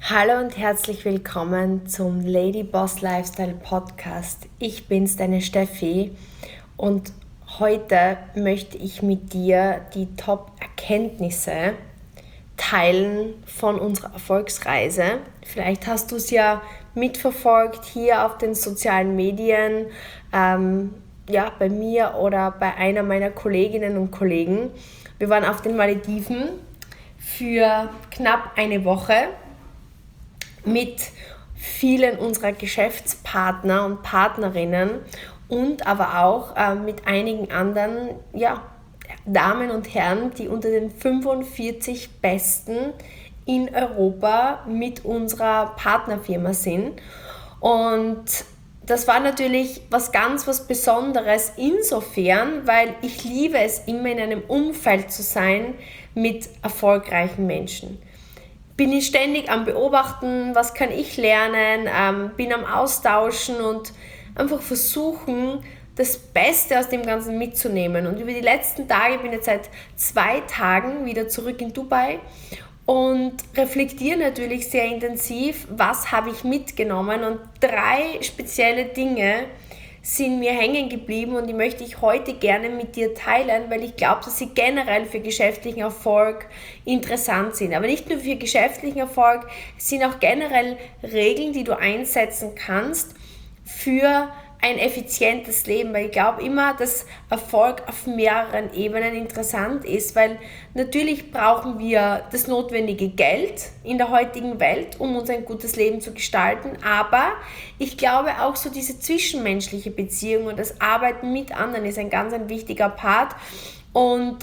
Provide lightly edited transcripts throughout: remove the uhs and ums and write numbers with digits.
Hallo und herzlich willkommen zum Lady Boss Lifestyle Podcast. Ich bin's, deine Steffi, und heute möchte ich mit dir die Top-Erkenntnisse teilen von unserer Erfolgsreise. Vielleicht hast du es ja mitverfolgt hier auf den sozialen Medien, bei mir oder bei einer meiner Kolleginnen und Kollegen. Wir waren auf den Malediven für knapp eine Woche mit vielen unserer Geschäftspartner und Partnerinnen und aber auch mit einigen anderen Damen und Herren, die unter den 45 Besten in Europa mit unserer Partnerfirma sind. Und das war natürlich was Besonderes insofern, weil ich liebe es, immer in einem Umfeld zu sein mit erfolgreichen Menschen. Bin ich ständig am Beobachten, was kann ich lernen, bin am Austauschen und einfach versuchen, das Beste aus dem Ganzen mitzunehmen. Und über die letzten Tage, ich bin jetzt seit 2 Tagen wieder zurück in Dubai und reflektiere natürlich sehr intensiv, was habe ich mitgenommen, und 3 spezielle Dinge sind mir hängen geblieben und die möchte ich heute gerne mit dir teilen, weil ich glaube, dass sie generell für geschäftlichen Erfolg interessant sind. Aber nicht nur für geschäftlichen Erfolg, es sind auch generell Regeln, die du einsetzen kannst für ein effizientes Leben, weil ich glaube immer, dass Erfolg auf mehreren Ebenen interessant ist, weil natürlich brauchen wir das notwendige Geld in der heutigen Welt, um uns ein gutes Leben zu gestalten, aber ich glaube auch so diese zwischenmenschliche Beziehung und das Arbeiten mit anderen ist ein ganz wichtiger Part, und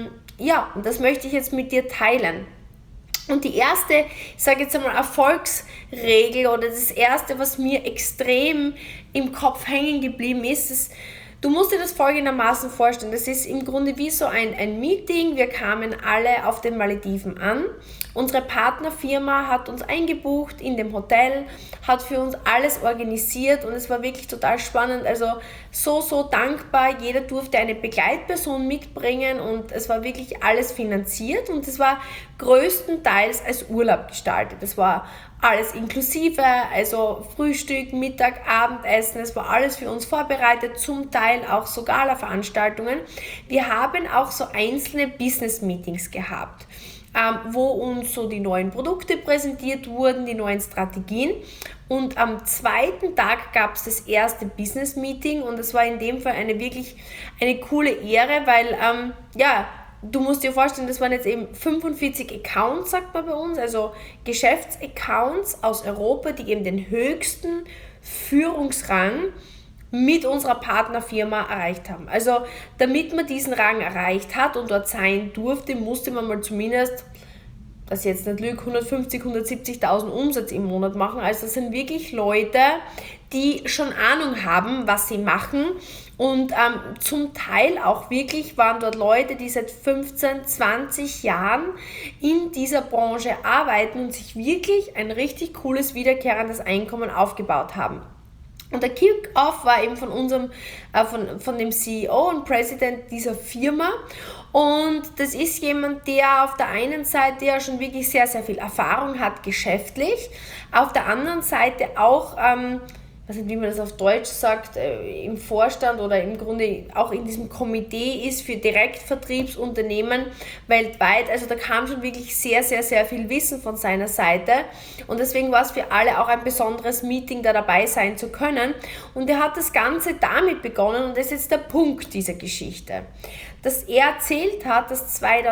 das möchte ich jetzt mit dir teilen. Und die erste, ich sage jetzt einmal, Erfolgsregel oder das erste, was mir extrem im Kopf hängen geblieben ist, du musst dir das folgendermaßen vorstellen. Das ist im Grunde wie so ein Meeting. Wir kamen alle auf den Malediven an. Unsere Partnerfirma hat uns eingebucht in dem Hotel, hat für uns alles organisiert und es war wirklich total spannend. Also so dankbar. Jeder durfte eine Begleitperson mitbringen und es war wirklich alles finanziert und es war größtenteils als Urlaub gestaltet. Es war alles inklusive, also Frühstück, Mittag, Abendessen, es war alles für uns vorbereitet, zum Teil auch so Gala-Veranstaltungen. Wir haben auch so einzelne Business-Meetings gehabt, wo uns so die neuen Produkte präsentiert wurden, die neuen Strategien. Und am zweiten Tag gab es das erste Business-Meeting und es war in dem Fall eine coole Ehre, weil du musst dir vorstellen, das waren jetzt eben 45 Accounts, sagt man bei uns, also Geschäftsaccounts aus Europa, die eben den höchsten Führungsrang mit unserer Partnerfirma erreicht haben. Also damit man diesen Rang erreicht hat und dort sein durfte, musste man mal zumindest, das jetzt nicht lüge, 150.000, 170.000 Umsatz im Monat machen. Also das sind wirklich Leute, die schon Ahnung haben, was sie machen, und zum Teil auch wirklich waren dort Leute, die seit 15, 20 Jahren in dieser Branche arbeiten und sich wirklich ein richtig cooles, wiederkehrendes Einkommen aufgebaut haben. Und der Kick-Off war eben von unserem, von dem CEO und President dieser Firma. Und das ist jemand, der auf der einen Seite ja schon wirklich sehr, sehr viel Erfahrung hat geschäftlich, auf der anderen Seite auch, ich weiß nicht, wie man das auf Deutsch sagt, im Vorstand oder im Grunde auch in diesem Komitee ist für Direktvertriebsunternehmen weltweit. Also da kam schon wirklich sehr, sehr, sehr viel Wissen von seiner Seite und deswegen war es für alle auch ein besonderes Meeting, da dabei sein zu können. Und er hat das Ganze damit begonnen, und das ist jetzt der Punkt dieser Geschichte, dass er erzählt hat, dass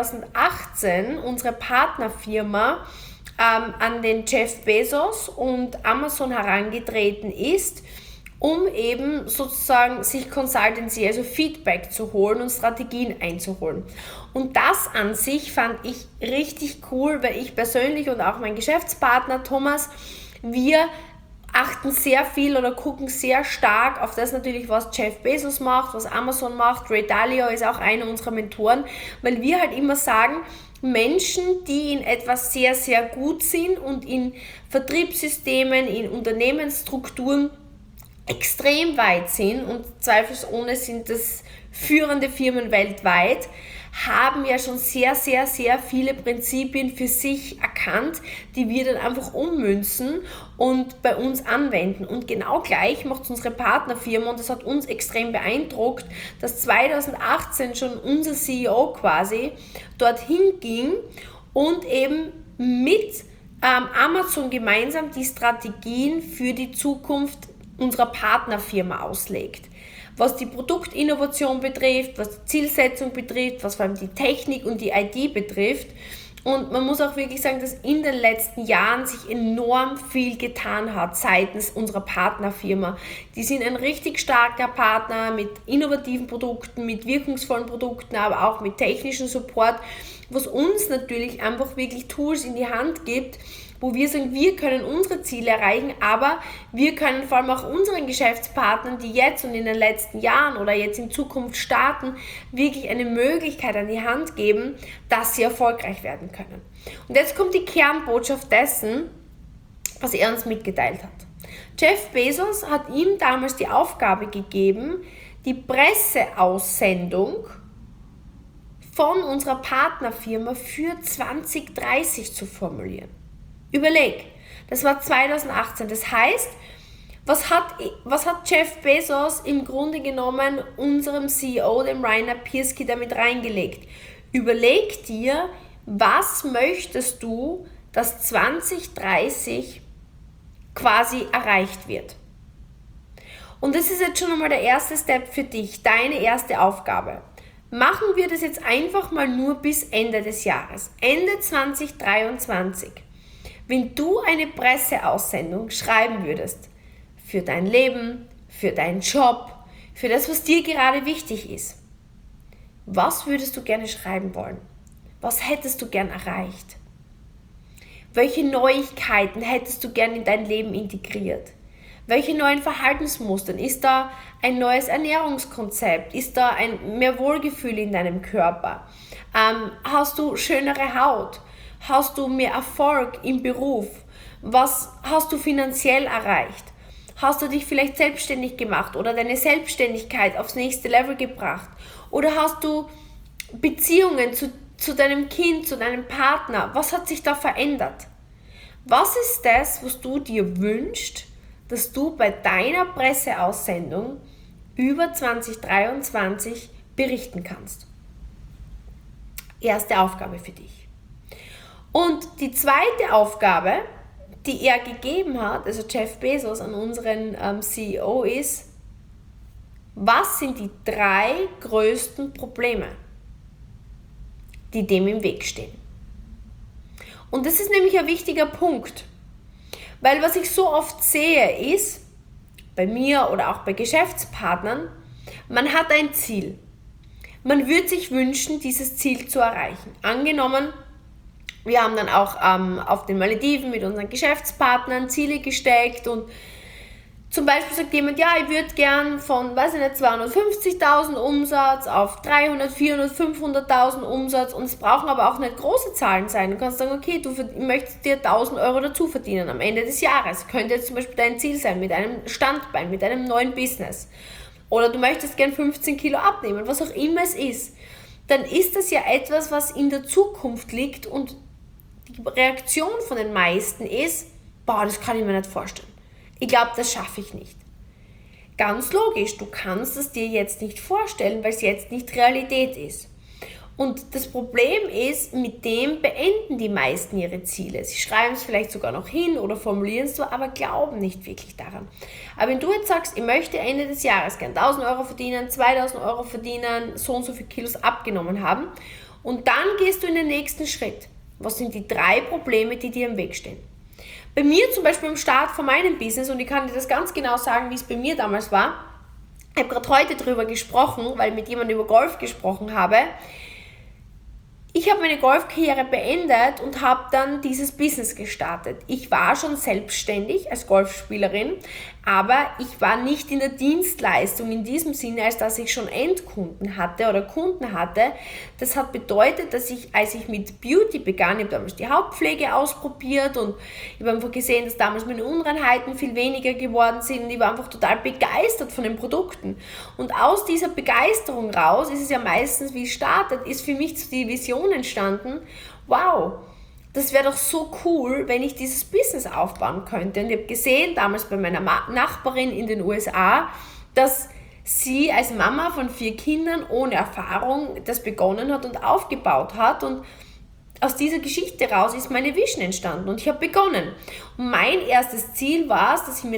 2018 unsere Partnerfirma an den Jeff Bezos und Amazon herangetreten ist, um eben sozusagen sich Consultancy, also Feedback zu holen und Strategien einzuholen. Und das an sich fand ich richtig cool, weil ich persönlich und auch mein Geschäftspartner Thomas, wir achten sehr viel oder gucken sehr stark auf das natürlich, was Jeff Bezos macht, was Amazon macht. Ray Dalio ist auch einer unserer Mentoren, weil wir halt immer sagen, Menschen, die in etwas sehr, sehr gut sind und in Vertriebssystemen, in Unternehmensstrukturen extrem weit sind, und zweifelsohne sind das führende Firmen weltweit, haben ja schon sehr, sehr, sehr viele Prinzipien für sich erkannt, die wir dann einfach ummünzen und bei uns anwenden. Und genau gleich macht es unsere Partnerfirma, und das hat uns extrem beeindruckt, dass 2018 schon unser CEO quasi dorthin ging und eben mit Amazon gemeinsam die Strategien für die Zukunft unserer Partnerfirma auslegt. Was die Produktinnovation betrifft, was die Zielsetzung betrifft, was vor allem die Technik und die ID betrifft. Und man muss auch wirklich sagen, dass in den letzten Jahren sich enorm viel getan hat seitens unserer Partnerfirma. Die sind ein richtig starker Partner mit innovativen Produkten, mit wirkungsvollen Produkten, aber auch mit technischem Support, was uns natürlich einfach wirklich Tools in die Hand gibt, wo wir sagen, wir können unsere Ziele erreichen, aber wir können vor allem auch unseren Geschäftspartnern, die jetzt und in den letzten Jahren oder jetzt in Zukunft starten, wirklich eine Möglichkeit an die Hand geben, dass sie erfolgreich werden können. Und jetzt kommt die Kernbotschaft dessen, was er uns mitgeteilt hat. Jeff Bezos hat ihm damals die Aufgabe gegeben, die Presseaussendung von unserer Partnerfirma für 2030 zu formulieren. Überleg, das war 2018. Das heißt, was hat Jeff Bezos im Grunde genommen unserem CEO, dem Rainer Pirsky, damit reingelegt? Überleg dir, was möchtest du, dass 2030 quasi erreicht wird? Und das ist jetzt schon einmal der erste Step für dich, deine erste Aufgabe. Machen wir das jetzt einfach mal nur bis Ende des Jahres, Ende 2023. Wenn du eine Presseaussendung schreiben würdest, für dein Leben, für deinen Job, für das, was dir gerade wichtig ist, was würdest du gerne schreiben wollen? Was hättest du gern erreicht? Welche Neuigkeiten hättest du gern in dein Leben integriert? Welche neuen Verhaltensmustern? Ist da ein neues Ernährungskonzept? Ist da ein mehr Wohlgefühl in deinem Körper? Hast du schönere Haut? Hast du mehr Erfolg im Beruf? Was hast du finanziell erreicht? Hast du dich vielleicht selbstständig gemacht oder deine Selbstständigkeit aufs nächste Level gebracht? Oder hast du Beziehungen zu deinem Kind, zu deinem Partner? Was hat sich da verändert? Was ist das, was du dir wünschst, dass du bei deiner Presseaussendung über 2023 berichten kannst? Erste Aufgabe für dich. Und die zweite Aufgabe, die er gegeben hat, also Jeff Bezos an unseren CEO, ist, was sind die 3 größten Probleme, die dem im Weg stehen? Und das ist nämlich ein wichtiger Punkt, weil was ich so oft sehe ist, bei mir oder auch bei Geschäftspartnern, man hat ein Ziel. Man würde sich wünschen, dieses Ziel zu erreichen. Angenommen, wir haben dann auch auf den Malediven mit unseren Geschäftspartnern Ziele gesteckt und zum Beispiel sagt jemand, ja, ich würde gern von, 250.000 Umsatz auf 300, 400, 500.000 Umsatz, und es brauchen aber auch nicht große Zahlen sein. Du kannst sagen, okay, du möchtest dir 1.000 Euro dazu verdienen am Ende des Jahres. Könnte jetzt zum Beispiel dein Ziel sein mit einem Standbein, mit einem neuen Business. Oder du möchtest gern 15 Kilo abnehmen, was auch immer es ist. Dann ist das ja etwas, was in der Zukunft liegt, und die Reaktion von den meisten ist, das kann ich mir nicht vorstellen. Ich glaube, das schaffe ich nicht. Ganz logisch, du kannst es dir jetzt nicht vorstellen, weil es jetzt nicht Realität ist. Und das Problem ist, mit dem beenden die meisten ihre Ziele. Sie schreiben es vielleicht sogar noch hin oder formulieren es so, aber glauben nicht wirklich daran. Aber wenn du jetzt sagst, ich möchte Ende des Jahres gern 1.000 Euro verdienen, 2.000 Euro verdienen, so und so viele Kilos abgenommen haben, und dann gehst du in den nächsten Schritt. Was sind die 3 Probleme, die dir im Weg stehen? Bei mir zum Beispiel im Start von meinem Business, und ich kann dir das ganz genau sagen, wie es bei mir damals war, ich habe gerade heute darüber gesprochen, weil ich mit jemandem über Golf gesprochen habe. Ich habe meine Golfkarriere beendet und habe dann dieses Business gestartet. Ich war schon selbstständig als Golfspielerin, Aber ich war nicht in der Dienstleistung in diesem Sinne, als dass ich schon Endkunden hatte oder Kunden hatte. Das hat bedeutet, dass als ich mit Beauty begann, ich habe damals die Hautpflege ausprobiert und ich habe einfach gesehen, dass damals meine Unreinheiten viel weniger geworden sind und ich war einfach total begeistert von den Produkten. Und aus dieser Begeisterung raus, ist es ja meistens, wie es startet, ist für mich die Vision entstanden, wow, das wäre doch so cool, wenn ich dieses Business aufbauen könnte. Und ich habe gesehen, damals bei meiner Nachbarin in den USA, dass sie als Mama von 4 Kindern ohne Erfahrung das begonnen hat und aufgebaut hat. Und aus dieser Geschichte raus ist meine Vision entstanden und ich habe begonnen. Und mein erstes Ziel war es, dass ich mir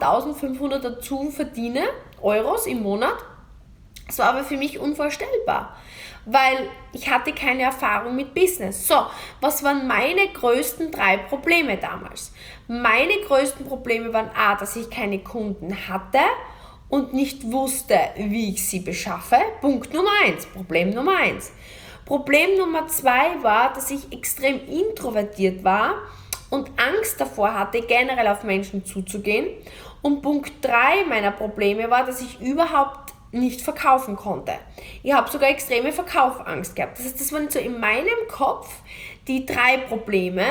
1.500 dazu verdiene, Euros im Monat. Das war aber für mich unvorstellbar, weil ich hatte keine Erfahrung mit Business. So, was waren meine größten 3 Probleme damals? Meine größten Probleme waren dass ich keine Kunden hatte und nicht wusste, wie ich sie beschaffe. Punkt Nummer 1, Problem Nummer 1. Problem Nummer 2 war, dass ich extrem introvertiert war und Angst davor hatte, generell auf Menschen zuzugehen. Und Punkt 3 meiner Probleme war, dass ich überhaupt nicht verkaufen konnte. Ich habe sogar extreme Verkaufsangst gehabt. Das heißt, das waren so in meinem Kopf die 3 Probleme,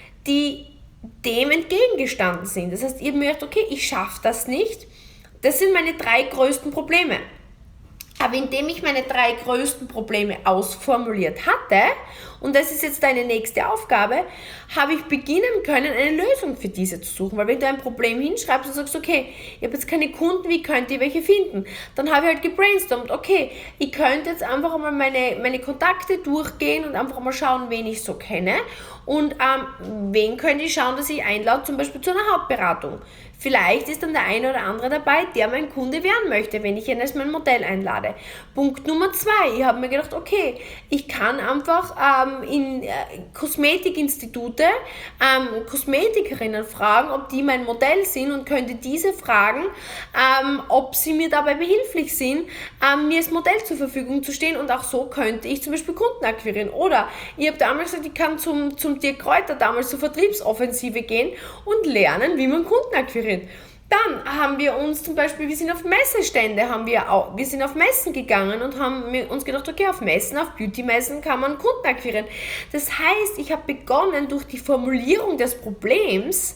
die dem entgegengestanden sind. Das heißt, ihr merkt, okay, ich schaffe das nicht. Das sind meine 3 größten Probleme. Aber indem ich meine 3 größten Probleme ausformuliert hatte, und das ist jetzt deine nächste Aufgabe, habe ich beginnen können, eine Lösung für diese zu suchen. Weil wenn du ein Problem hinschreibst und sagst, okay, ich habe jetzt keine Kunden, wie könnt ihr welche finden? Dann habe ich halt gebrainstormt, okay, ich könnte jetzt einfach einmal meine Kontakte durchgehen und einfach mal schauen, wen ich so kenne. Und wen könnte ich schauen, dass ich einlade, zum Beispiel zu einer Hautberatung. Vielleicht ist dann der eine oder andere dabei, der mein Kunde werden möchte, wenn ich ihn als mein Modell einlade. Punkt Nummer 2, ich habe mir gedacht, okay, ich kann einfach in Kosmetikinstitute Kosmetikerinnen fragen, ob die mein Modell sind und könnte diese fragen, ob sie mir dabei behilflich sind, mir das Modell zur Verfügung zu stehen, und auch so könnte ich zum Beispiel Kunden akquirieren. Oder ich habe damals gesagt, ich kann zum Dirk Kräuter damals zur Vertriebsoffensive gehen und lernen, wie man Kunden akquiriert. Dann haben wir uns zum Beispiel, wir sind auf Messestände, wir sind auf Messen gegangen und haben uns gedacht, okay, auf Messen, auf Beauty-Messen kann man Kunden akquirieren. Das heißt, ich habe begonnen, durch die Formulierung des Problems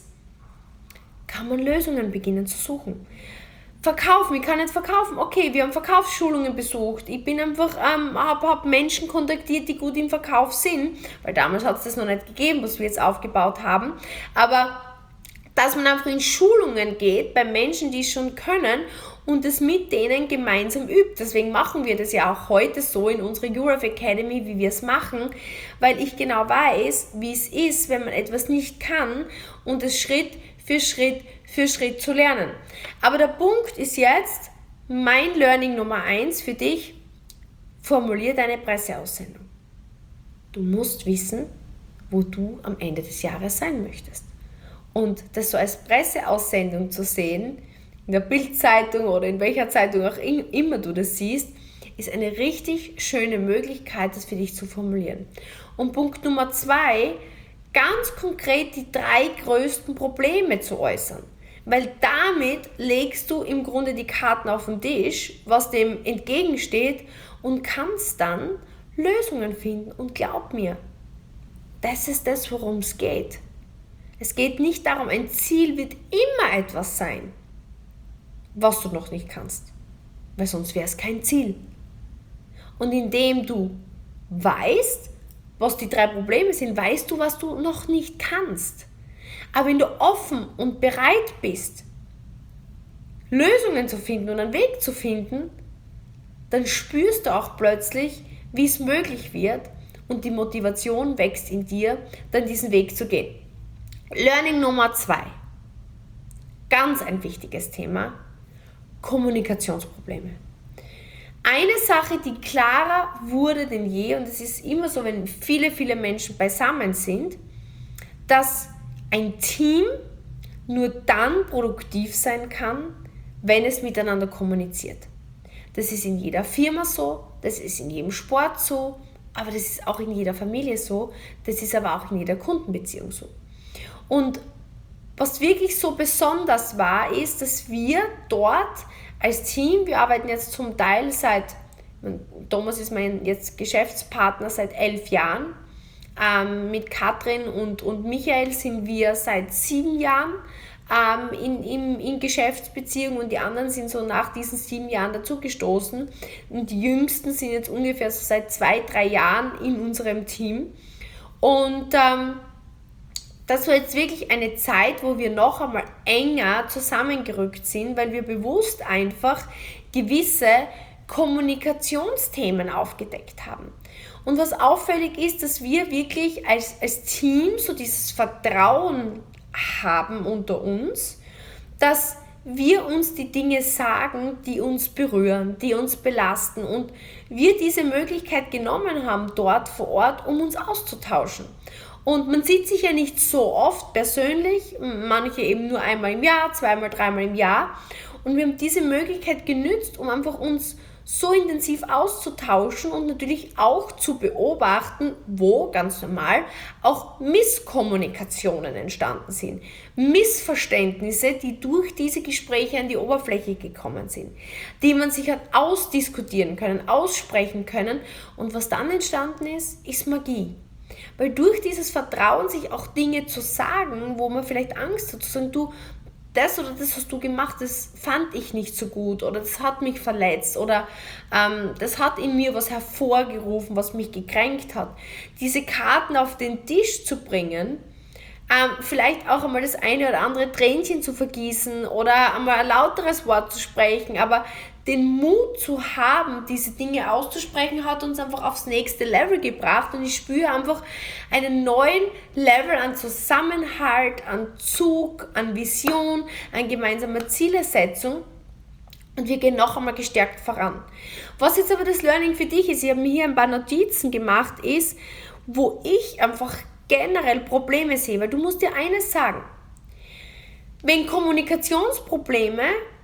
kann man Lösungen beginnen zu suchen. Verkaufen, ich kann jetzt verkaufen. Okay, wir haben Verkaufsschulungen besucht. Ich bin einfach, hab Menschen kontaktiert, die gut im Verkauf sind, weil damals hat es das noch nicht gegeben, was wir jetzt aufgebaut haben. Aber dass man einfach in Schulungen geht bei Menschen, die es schon können und es mit denen gemeinsam übt. Deswegen machen wir das ja auch heute so in unserer YouRef Academy, wie wir es machen, weil ich genau weiß, wie es ist, wenn man etwas nicht kann und es Schritt für Schritt zu lernen. Aber der Punkt ist jetzt, mein Learning Nummer 1 für dich, formulier deine Presseaussendung. Du musst wissen, wo du am Ende des Jahres sein möchtest. Und das so als Presseaussendung zu sehen, in der Bild-Zeitung oder in welcher Zeitung auch immer du das siehst, ist eine richtig schöne Möglichkeit, das für dich zu formulieren. Und Punkt Nummer 2, ganz konkret die 3 größten Probleme zu äußern. Weil damit legst du im Grunde die Karten auf den Tisch, was dem entgegensteht, und kannst dann Lösungen finden. Und glaub mir, das ist das, worum es geht. Es geht nicht darum, ein Ziel wird immer etwas sein, was du noch nicht kannst, weil sonst wäre es kein Ziel. Und indem du weißt, was die 3 Probleme sind, weißt du, was du noch nicht kannst. Aber wenn du offen und bereit bist, Lösungen zu finden und einen Weg zu finden, dann spürst du auch plötzlich, wie es möglich wird, und die Motivation wächst in dir, dann diesen Weg zu gehen. Learning Nummer 2, ganz ein wichtiges Thema, Kommunikationsprobleme. Eine Sache, die klarer wurde denn je, und es ist immer so, wenn viele Menschen beisammen sind, dass ein Team nur dann produktiv sein kann, wenn es miteinander kommuniziert. Das ist in jeder Firma so, das ist in jedem Sport so, aber das ist auch in jeder Familie so, das ist aber auch in jeder Kundenbeziehung so. Und was wirklich so besonders war, ist, dass wir dort als Team, wir arbeiten jetzt zum Teil Thomas ist mein jetzt Geschäftspartner seit 11 Jahren, mit Katrin und Michael sind wir seit 7 Jahren in Geschäftsbeziehungen und die anderen sind so nach diesen 7 Jahren dazugestoßen und die Jüngsten sind jetzt ungefähr so seit 2-3 Jahren in unserem Team und das war jetzt wirklich eine Zeit, wo wir noch einmal enger zusammengerückt sind, weil wir bewusst einfach gewisse Kommunikationsthemen aufgedeckt haben. Und was auffällig ist, dass wir wirklich als Team so dieses Vertrauen haben unter uns, dass wir uns die Dinge sagen, die uns berühren, die uns belasten und wir diese Möglichkeit genommen haben dort vor Ort, um uns auszutauschen. Und man sieht sich ja nicht so oft persönlich, manche eben nur einmal im Jahr, 2-mal, 3-mal im Jahr. Und wir haben diese Möglichkeit genützt, um einfach uns so intensiv auszutauschen und natürlich auch zu beobachten, wo ganz normal auch Misskommunikationen entstanden sind. Missverständnisse, die durch diese Gespräche an die Oberfläche gekommen sind, die man sich hat ausdiskutieren können, aussprechen können. Und was dann entstanden ist Magie. Weil durch dieses Vertrauen, sich auch Dinge zu sagen, wo man vielleicht Angst hat, zu sagen, du, das oder das hast du gemacht, das fand ich nicht so gut oder das hat mich verletzt oder das hat in mir was hervorgerufen, was mich gekränkt hat. Diese Karten auf den Tisch zu bringen, vielleicht auch einmal das eine oder andere Tränchen zu vergießen oder einmal ein lauteres Wort zu sprechen, aber den Mut zu haben, diese Dinge auszusprechen, hat uns einfach aufs nächste Level gebracht und ich spüre einfach einen neuen Level an Zusammenhalt, an Zug, an Vision, an gemeinsamer Zielersetzung und wir gehen noch einmal gestärkt voran. Was jetzt aber das Learning für dich ist, ich habe mir hier ein paar Notizen gemacht, ist, wo ich einfach generell Probleme sehe, weil du musst dir eines sagen, wenn Kommunikationsprobleme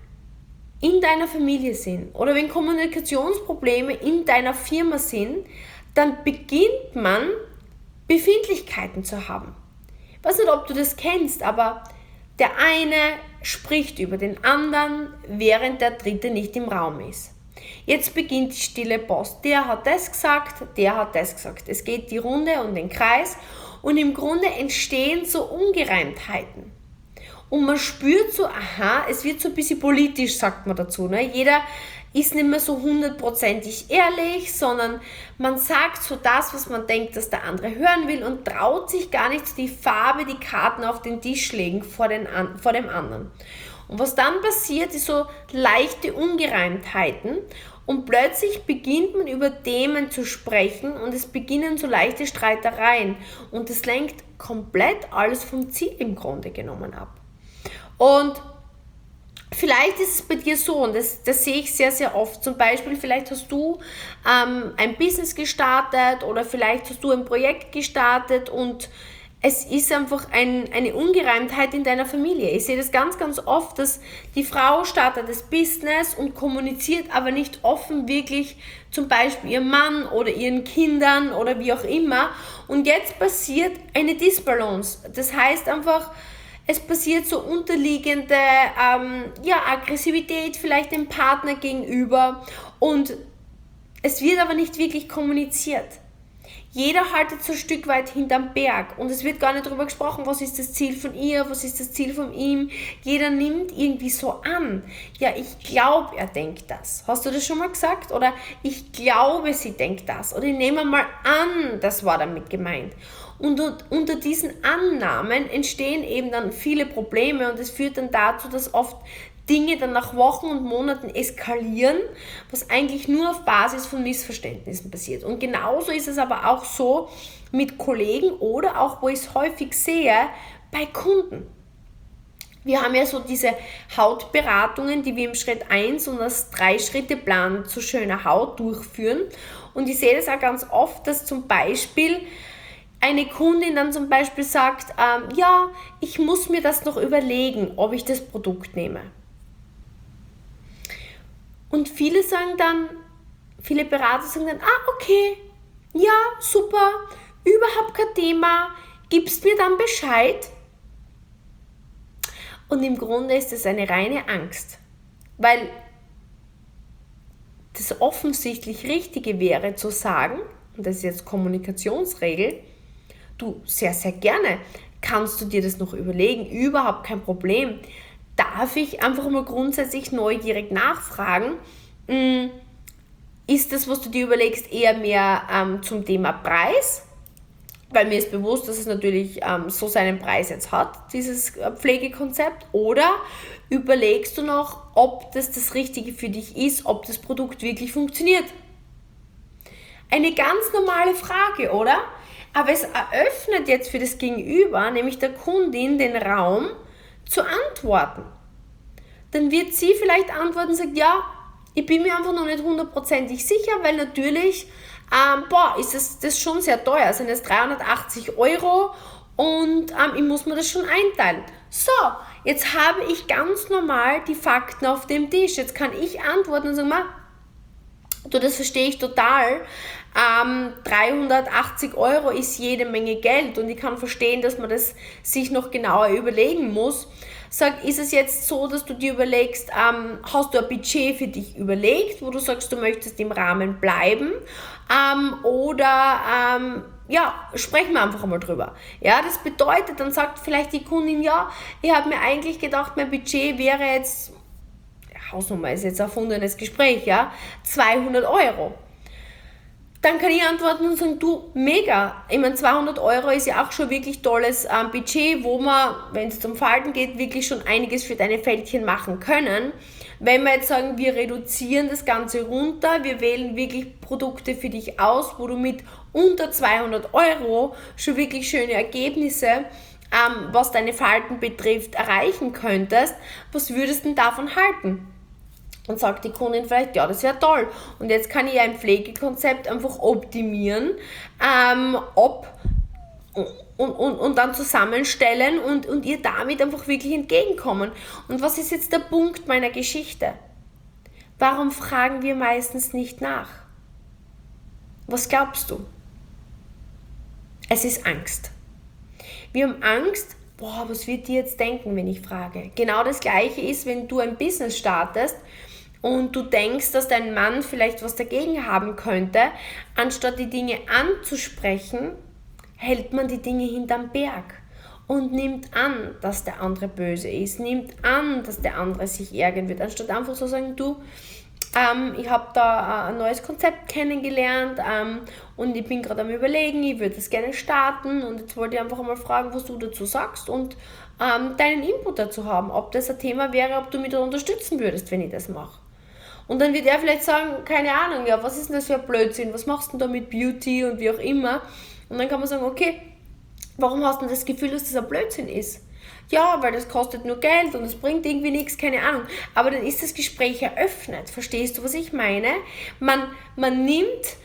in deiner Familie sind oder wenn Kommunikationsprobleme in deiner Firma sind, dann beginnt man Befindlichkeiten zu haben. Ich weiß nicht, ob du das kennst, aber der eine spricht über den anderen, während der dritte nicht im Raum ist. Jetzt beginnt die stille Post. Der hat das gesagt, der hat das gesagt. Es geht die Runde und den Kreis und im Grunde entstehen so Ungereimtheiten. Und man spürt so, aha, es wird so ein bisschen politisch, sagt man dazu. Ne? Jeder ist nicht mehr so 100%ig ehrlich, sondern man sagt so das, was man denkt, dass der andere hören will und traut sich gar nicht so die Farbe, die Karten auf den Tisch legen vor dem anderen. Und was dann passiert, ist so leichte Ungereimtheiten und plötzlich beginnt man über Themen zu sprechen und es beginnen so leichte Streitereien und das lenkt komplett alles vom Ziel im Grunde genommen ab. Und vielleicht ist es bei dir so, und das sehe ich sehr, sehr oft, zum Beispiel vielleicht hast du ein Business gestartet oder vielleicht hast du ein Projekt gestartet und es ist einfach eine Ungereimtheit in deiner Familie. Ich sehe das ganz, ganz oft, dass die Frau startet das Business und kommuniziert aber nicht offen wirklich zum Beispiel ihrem Mann oder ihren Kindern oder wie auch immer. Und jetzt passiert eine Disbalance. Das heißt einfach, es passiert so unterliegende Aggressivität vielleicht dem Partner gegenüber und es wird aber nicht wirklich kommuniziert. Jeder haltet so ein Stück weit hinterm Berg und es wird gar nicht darüber gesprochen, was ist das Ziel von ihr, was ist das Ziel von ihm. Jeder nimmt irgendwie so an, ja, ich glaube, er denkt das. Hast du das schon mal gesagt? Oder ich glaube, sie denkt das. Oder ich nehme mal an, das war damit gemeint. Und unter diesen Annahmen entstehen eben dann viele Probleme und es führt dann dazu, dass oft Dinge dann nach Wochen und Monaten eskalieren, was eigentlich nur auf Basis von Missverständnissen passiert. Und genauso ist es aber auch so mit Kollegen oder auch, wo ich es häufig sehe, bei Kunden. Wir haben ja so diese Hautberatungen, die wir im Schritt 1 und als 3-Schritte-Plan zu schöner Haut durchführen. Und ich sehe das auch ganz oft, dass zum Beispiel eine Kundin dann zum Beispiel sagt, ja, ich muss mir das noch überlegen, ob ich das Produkt nehme. Und viele Berater sagen dann, okay, ja, super, überhaupt kein Thema, gibst mir dann Bescheid. Und im Grunde ist es eine reine Angst, weil das offensichtlich Richtige wäre zu sagen, und das ist jetzt Kommunikationsregel, du, sehr, sehr gerne, kannst du dir das noch überlegen, überhaupt kein Problem. Darf ich einfach mal grundsätzlich neugierig nachfragen, ist das, was du dir überlegst, eher mehr zum Thema Preis? Weil mir ist bewusst, dass es natürlich so seinen Preis jetzt hat, dieses Pflegekonzept. Oder überlegst du noch, ob das Richtige für dich ist, ob das Produkt wirklich funktioniert? Eine ganz normale Frage, oder? Aber es eröffnet jetzt für das Gegenüber, nämlich der Kundin, den Raum zu antworten. Dann wird sie vielleicht antworten und sagen, ja, ich bin mir einfach noch nicht 100% sicher, weil natürlich ist das schon sehr teuer. Es sind jetzt 380 Euro und ich muss mir das schon einteilen. So, jetzt habe ich ganz normal die Fakten auf dem Tisch. Jetzt kann ich antworten und sagen, du, das verstehe ich total. 380 Euro ist jede Menge Geld und ich kann verstehen, dass man das sich noch genauer überlegen muss. Sag, ist es jetzt so, dass du dir überlegst, hast du ein Budget für dich überlegt, wo du sagst, du möchtest im Rahmen bleiben, sprechen wir einfach einmal drüber. Ja, das bedeutet, dann sagt vielleicht die Kundin, ja, ich habe mir eigentlich gedacht, mein Budget wäre jetzt, Hausnummer ist jetzt ein erfundenes Gespräch, ja, 200 Euro. Dann kann ich antworten und sagen, du, mega. Ich meine, 200 Euro ist ja auch schon wirklich tolles Budget, wo man, wenn es zum Falten geht, wirklich schon einiges für deine Fältchen machen können. Wenn wir jetzt sagen, wir reduzieren das Ganze runter, wir wählen wirklich Produkte für dich aus, wo du mit unter 200 Euro schon wirklich schöne Ergebnisse, was deine Falten betrifft, erreichen könntest, was würdest du denn davon halten? Und sagt die Kundin vielleicht, ja, das wäre toll. Und jetzt kann ich ein Pflegekonzept einfach optimieren, und dann zusammenstellen und ihr damit einfach wirklich entgegenkommen. Und was ist jetzt der Punkt meiner Geschichte? Warum fragen wir meistens nicht nach? Was glaubst du? Es ist Angst. Wir haben Angst, was wird die jetzt denken, wenn ich frage? Genau das Gleiche ist, wenn du ein Business startest und du denkst, dass dein Mann vielleicht was dagegen haben könnte, anstatt die Dinge anzusprechen, hält man die Dinge hinterm Berg und nimmt an, dass der andere böse ist, nimmt an, dass der andere sich ärgern wird, anstatt einfach so sagen, du, ich habe da ein neues Konzept kennengelernt und ich bin gerade am Überlegen, ich würde das gerne starten und jetzt wollte ich einfach mal fragen, was du dazu sagst und deinen Input dazu haben, ob das ein Thema wäre, ob du mich da unterstützen würdest, wenn ich das mache. Und dann wird er vielleicht sagen, keine Ahnung, ja, was ist denn das für ein Blödsinn, was machst du denn da mit Beauty und wie auch immer. Und dann kann man sagen, okay, warum hast du denn das Gefühl, dass das ein Blödsinn ist? Ja, weil das kostet nur Geld und es bringt irgendwie nichts, keine Ahnung. Aber dann ist das Gespräch eröffnet. Verstehst du, was ich meine? Man nimmt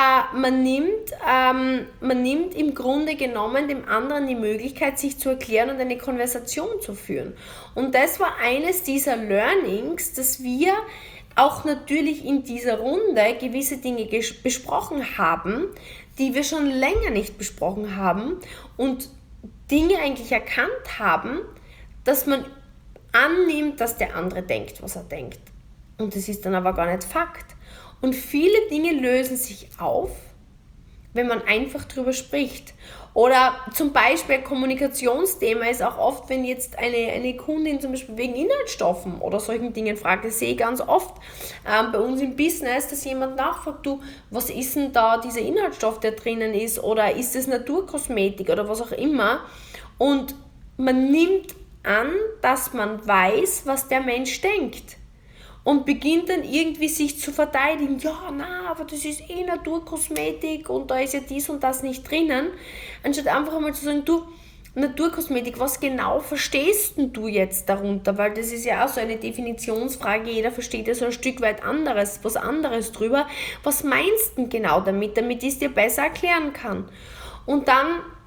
im Grunde genommen dem anderen die Möglichkeit, sich zu erklären und eine Konversation zu führen. Und das war eines dieser Learnings, dass wir auch natürlich in dieser Runde gewisse Dinge besprochen haben, die wir schon länger nicht besprochen haben und Dinge eigentlich erkannt haben, dass man annimmt, dass der andere denkt, was er denkt. Und das ist dann aber gar nicht Fakt. Und viele Dinge lösen sich auf, wenn man einfach drüber spricht. Oder zum Beispiel ein Kommunikationsthema ist auch oft, wenn jetzt eine Kundin zum Beispiel wegen Inhaltsstoffen oder solchen Dingen fragt, das sehe ich ganz oft bei uns im Business, dass jemand nachfragt, du, was ist denn da dieser Inhaltsstoff, der drinnen ist, oder ist es Naturkosmetik oder was auch immer, und man nimmt an, dass man weiß, was der Mensch denkt. Und beginnt dann irgendwie sich zu verteidigen, ja, aber das ist Naturkosmetik und da ist ja dies und das nicht drinnen, anstatt einfach einmal zu sagen, du, Naturkosmetik, was genau verstehst denn du jetzt darunter? Weil das ist ja auch so eine Definitionsfrage, jeder versteht ja so ein Stück weit was anderes drüber. Was meinst du denn genau damit ich es dir besser erklären kann? Und dann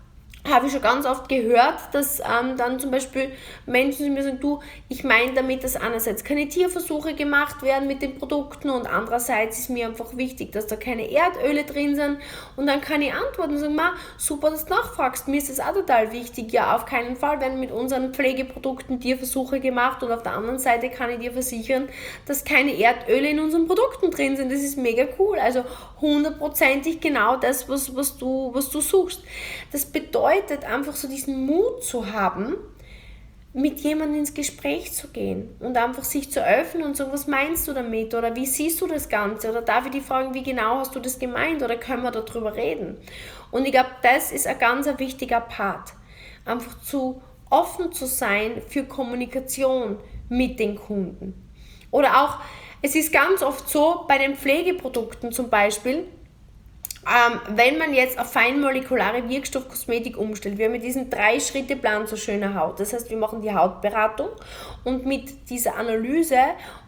habe ich schon ganz oft gehört, dass dann zum Beispiel Menschen zu mir sagen, du, ich meine damit, dass einerseits keine Tierversuche gemacht werden mit den Produkten und andererseits ist mir einfach wichtig, dass da keine Erdöle drin sind. Und dann kann ich antworten und sagen, super, dass du nachfragst, mir ist das auch total wichtig. Ja, auf keinen Fall werden mit unseren Pflegeprodukten Tierversuche gemacht und auf der anderen Seite kann ich dir versichern, dass keine Erdöle in unseren Produkten drin sind. Das ist mega cool. Also 100%ig genau das, was du suchst. Das bedeutet einfach so diesen Mut zu haben, mit jemandem ins Gespräch zu gehen und einfach sich zu öffnen und sagen, was meinst du damit oder wie siehst du das Ganze oder darf ich dich fragen, wie genau hast du das gemeint oder können wir darüber reden? Und ich glaube, das ist ein ganz wichtiger Part, einfach zu offen zu sein für Kommunikation mit den Kunden. Oder auch, es ist ganz oft so, bei den Pflegeprodukten zum Beispiel, wenn man jetzt auf feinmolekulare Wirkstoffkosmetik umstellt, wir haben diesen 3-Schritte-Plan zur schönen Haut. Das heißt, wir machen die Hautberatung und mit dieser Analyse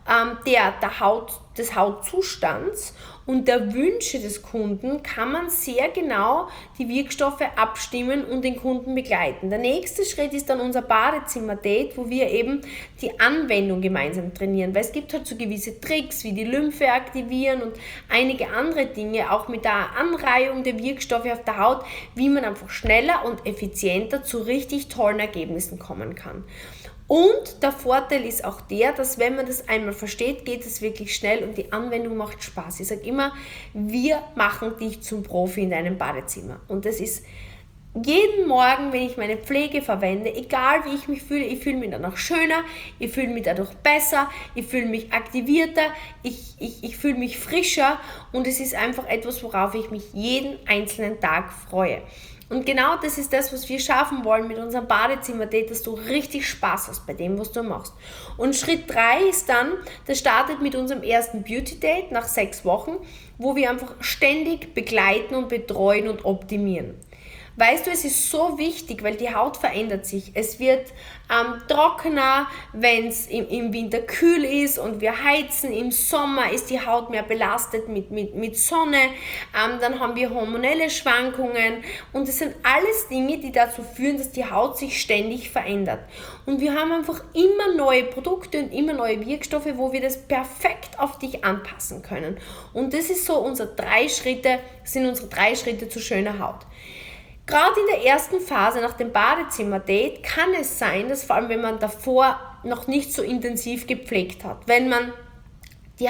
des Hautzustands und der Wünsche des Kunden kann man sehr genau die Wirkstoffe abstimmen und den Kunden begleiten. Der nächste Schritt ist dann unser Badezimmer-Date, wo wir eben die Anwendung gemeinsam trainieren, weil es gibt halt so gewisse Tricks, wie die Lymphe aktivieren und einige andere Dinge, auch mit der Anreihung der Wirkstoffe auf der Haut, wie man einfach schneller und effizienter zu richtig tollen Ergebnissen kommen kann. Und der Vorteil ist auch der, dass wenn man das einmal versteht, geht es wirklich schnell und die Anwendung macht Spaß. Ich sage immer, wir machen dich zum Profi in deinem Badezimmer. Und das ist jeden Morgen, wenn ich meine Pflege verwende, egal wie ich mich fühle, ich fühle mich danach schöner, ich fühle mich dadurch besser, ich fühle mich aktivierter, ich fühle mich frischer und es ist einfach etwas, worauf ich mich jeden einzelnen Tag freue. Und genau das ist das, was wir schaffen wollen mit unserem Badezimmer-Date, dass du richtig Spaß hast bei dem, was du machst. Und Schritt 3 ist dann, das startet mit unserem ersten Beauty-Date nach 6 Wochen, wo wir einfach ständig begleiten und betreuen und optimieren. Weißt du, es ist so wichtig, weil die Haut verändert sich. Es wird trockener, wenn es im Winter kühl ist und wir heizen. Im Sommer ist die Haut mehr belastet mit Sonne. Dann haben wir hormonelle Schwankungen. Und das sind alles Dinge, die dazu führen, dass die Haut sich ständig verändert. Und wir haben einfach immer neue Produkte und immer neue Wirkstoffe, wo wir das perfekt auf dich anpassen können. Und das ist so unsere 3 Schritte zu schöner Haut. Gerade in der ersten Phase nach dem Badezimmer-Date kann es sein, dass vor allem, wenn man davor noch nicht so intensiv gepflegt hat, wenn man die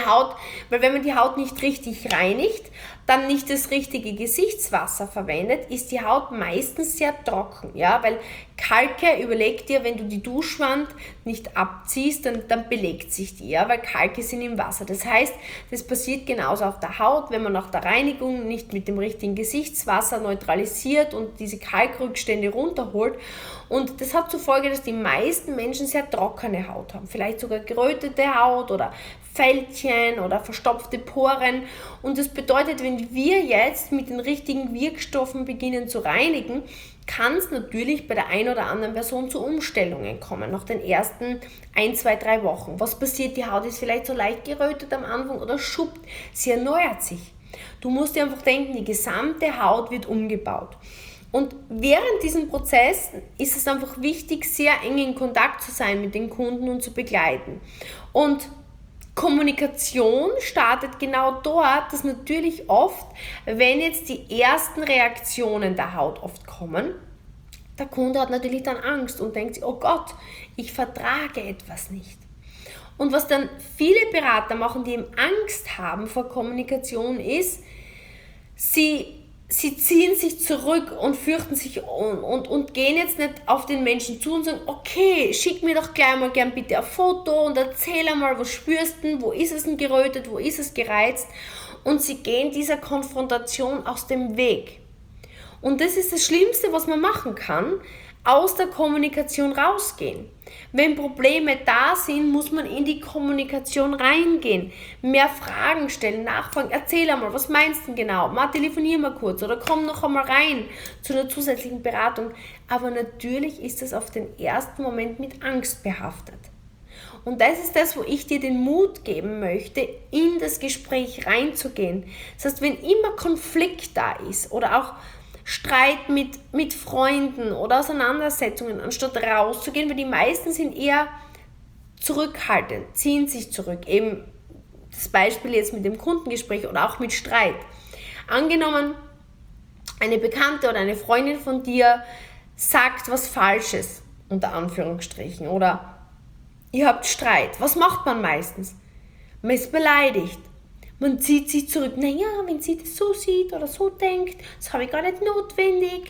Haut nicht richtig reinigt, dann nicht das richtige Gesichtswasser verwendet, ist die Haut meistens sehr trocken, ja, weil Kalke, überleg dir, wenn du die Duschwand nicht abziehst, dann belegt sich die, ja, weil Kalke sind im Wasser. Das heißt, das passiert genauso auf der Haut, wenn man nach der Reinigung nicht mit dem richtigen Gesichtswasser neutralisiert und diese Kalkrückstände runterholt. Und das hat zur Folge, dass die meisten Menschen sehr trockene Haut haben, vielleicht sogar gerötete Haut oder Fältchen oder verstopfte Poren. Und das bedeutet, wenn wir jetzt mit den richtigen Wirkstoffen beginnen zu reinigen, kann es natürlich bei der einen oder anderen Person zu Umstellungen kommen, nach den ersten 1, 2, 3 Wochen. Was passiert? Die Haut ist vielleicht so leicht gerötet am Anfang oder schuppt, sie erneuert sich. Du musst dir einfach denken, die gesamte Haut wird umgebaut. Und während diesem Prozess ist es einfach wichtig, sehr eng in Kontakt zu sein mit den Kunden und zu begleiten. Und Kommunikation startet genau dort, dass natürlich oft, wenn jetzt die ersten Reaktionen der Haut oft kommen, der Kunde hat natürlich dann Angst und denkt sich, oh Gott, ich vertrage etwas nicht. Und was dann viele Berater machen, die eben Angst haben vor Kommunikation, ist, sie ziehen sich zurück und fürchten sich und gehen jetzt nicht auf den Menschen zu und sagen, okay, schick mir doch gleich mal gern bitte ein Foto und erzähl einmal, was spürst du, wo ist es denn gerötet, wo ist es gereizt, und sie gehen dieser Konfrontation aus dem Weg. Und das ist das Schlimmste, was man machen kann, aus der Kommunikation rausgehen. Wenn Probleme da sind, muss man in die Kommunikation reingehen, mehr Fragen stellen, nachfragen, erzähl einmal, was meinst du denn genau, mal telefonier mal kurz oder komm noch einmal rein zu einer zusätzlichen Beratung. Aber natürlich ist das auf den ersten Moment mit Angst behaftet. Und das ist das, wo ich dir den Mut geben möchte, in das Gespräch reinzugehen. Das heißt, wenn immer Konflikt da ist oder auch Streit mit Freunden oder Auseinandersetzungen, anstatt rauszugehen, weil die meisten sind eher zurückhaltend, ziehen sich zurück. Eben das Beispiel jetzt mit dem Kundengespräch oder auch mit Streit. Angenommen, eine Bekannte oder eine Freundin von dir sagt was Falsches, unter Anführungsstrichen, oder ihr habt Streit. Was macht man meistens? Man ist beleidigt. Man zieht sich zurück. Naja, wenn sie das so sieht oder so denkt, das habe ich gar nicht notwendig.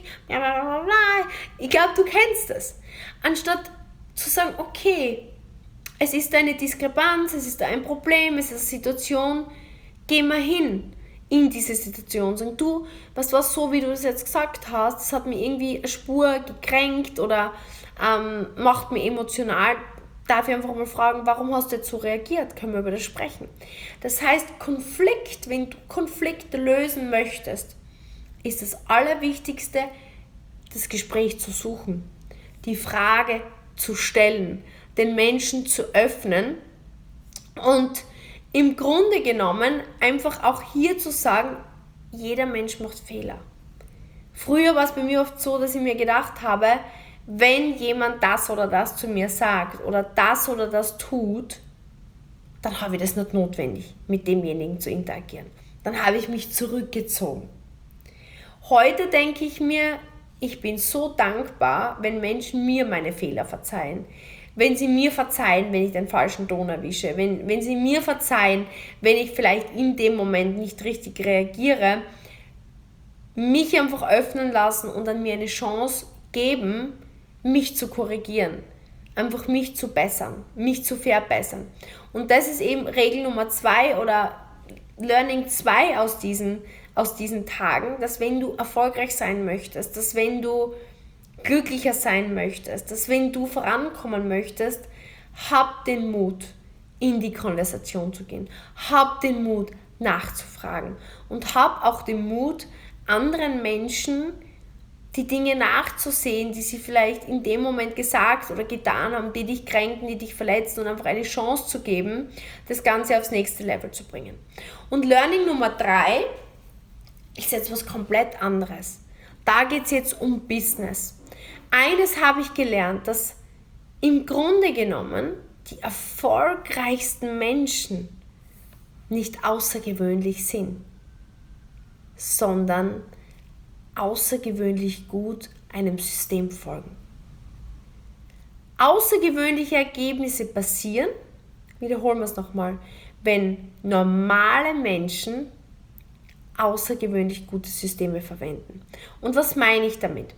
Ich glaube, du kennst das. Anstatt zu sagen, okay, es ist eine Diskrepanz, es ist ein Problem, es ist eine Situation, geh mal hin in diese Situation. Sag du, was war so, wie du das jetzt gesagt hast, das hat mich irgendwie eine Spur gekränkt oder macht mich emotional. Darf ich einfach mal fragen, warum hast du jetzt so reagiert? Können wir über das sprechen? Das heißt, Konflikt, wenn du Konflikte lösen möchtest, ist das Allerwichtigste, das Gespräch zu suchen, die Frage zu stellen, den Menschen zu öffnen und im Grunde genommen einfach auch hier zu sagen, jeder Mensch macht Fehler. Früher war es bei mir oft so, dass ich mir gedacht habe, wenn jemand das oder das zu mir sagt oder das tut, dann habe ich das nicht notwendig, mit demjenigen zu interagieren. Dann habe ich mich zurückgezogen. Heute denke ich mir, ich bin so dankbar, wenn Menschen mir meine Fehler verzeihen. Wenn sie mir verzeihen, wenn ich den falschen Ton erwische. Wenn sie mir verzeihen, wenn ich vielleicht in dem Moment nicht richtig reagiere. Mich einfach öffnen lassen und dann mir eine Chance geben, mich zu korrigieren, einfach mich zu bessern, mich zu verbessern. Und das ist eben Regel Nummer 2 oder Learning 2 aus diesen Tagen, dass wenn du erfolgreich sein möchtest, dass wenn du glücklicher sein möchtest, dass wenn du vorankommen möchtest, hab den Mut, in die Konversation zu gehen, hab den Mut, nachzufragen und hab auch den Mut, anderen Menschen die Dinge nachzusehen, die sie vielleicht in dem Moment gesagt oder getan haben, die dich kränken, die dich verletzen und einfach eine Chance zu geben, das Ganze aufs nächste Level zu bringen. Und Learning Nummer 3 ist jetzt was komplett anderes. Da geht es jetzt um Business. Eines habe ich gelernt, dass im Grunde genommen die erfolgreichsten Menschen nicht außergewöhnlich sind, sondern außergewöhnlich gut einem System folgen. Außergewöhnliche Ergebnisse passieren, wiederholen wir es nochmal, wenn normale Menschen außergewöhnlich gute Systeme verwenden. Und was meine ich damit?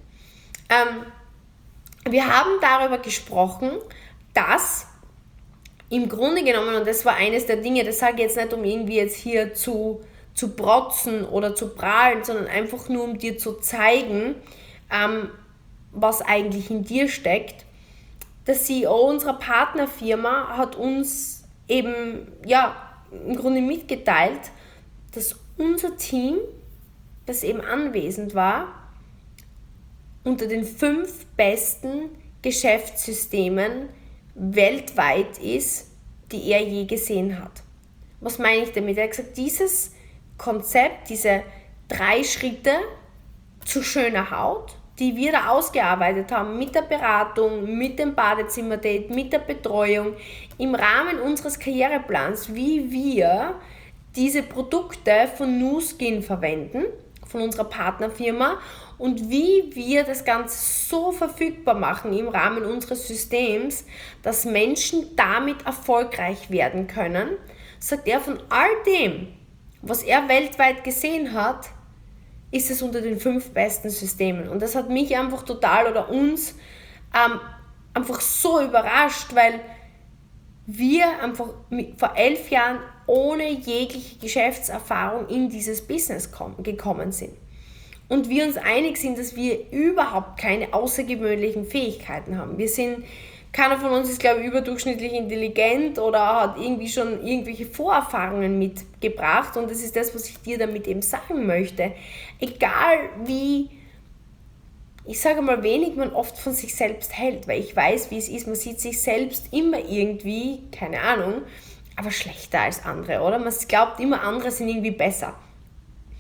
Wir haben darüber gesprochen, dass im Grunde genommen, und das war eines der Dinge, das sage ich jetzt nicht, um irgendwie jetzt hier zu protzen oder zu prahlen, sondern einfach nur, um dir zu zeigen, was eigentlich in dir steckt. Der CEO unserer Partnerfirma hat uns eben, im Grunde mitgeteilt, dass unser Team, das eben anwesend war, unter den 5 besten Geschäftssystemen weltweit ist, die er je gesehen hat. Was meine ich damit? Er hat gesagt, dieses Konzept, diese 3 Schritte zu schöner Haut, die wir da ausgearbeitet haben mit der Beratung, mit dem Badezimmer-Date, mit der Betreuung, im Rahmen unseres Karriereplans, wie wir diese Produkte von Nu Skin verwenden, von unserer Partnerfirma, und wie wir das Ganze so verfügbar machen im Rahmen unseres Systems, dass Menschen damit erfolgreich werden können, sagt er, von all dem, was er weltweit gesehen hat, ist es unter den 5 besten Systemen. Und das hat mich einfach total oder uns einfach so überrascht, weil wir einfach vor 11 Jahren ohne jegliche Geschäftserfahrung in dieses Business gekommen sind. Und wir uns einig sind, dass wir überhaupt keine außergewöhnlichen Fähigkeiten haben. Keiner von uns ist, glaube ich, überdurchschnittlich intelligent oder hat irgendwie schon irgendwelche Vorerfahrungen mitgebracht. Und das ist das, was ich dir damit eben sagen möchte. Egal wie, ich sage mal, wenig man oft von sich selbst hält, weil ich weiß, wie es ist. Man sieht sich selbst immer irgendwie, keine Ahnung, aber schlechter als andere, oder? Man glaubt immer, andere sind irgendwie besser.